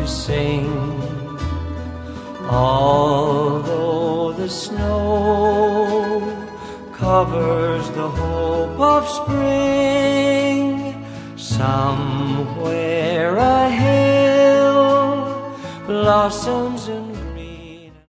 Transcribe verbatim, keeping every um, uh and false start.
to sing. Although the snow covers the hope of spring, somewhere a hill blossoms in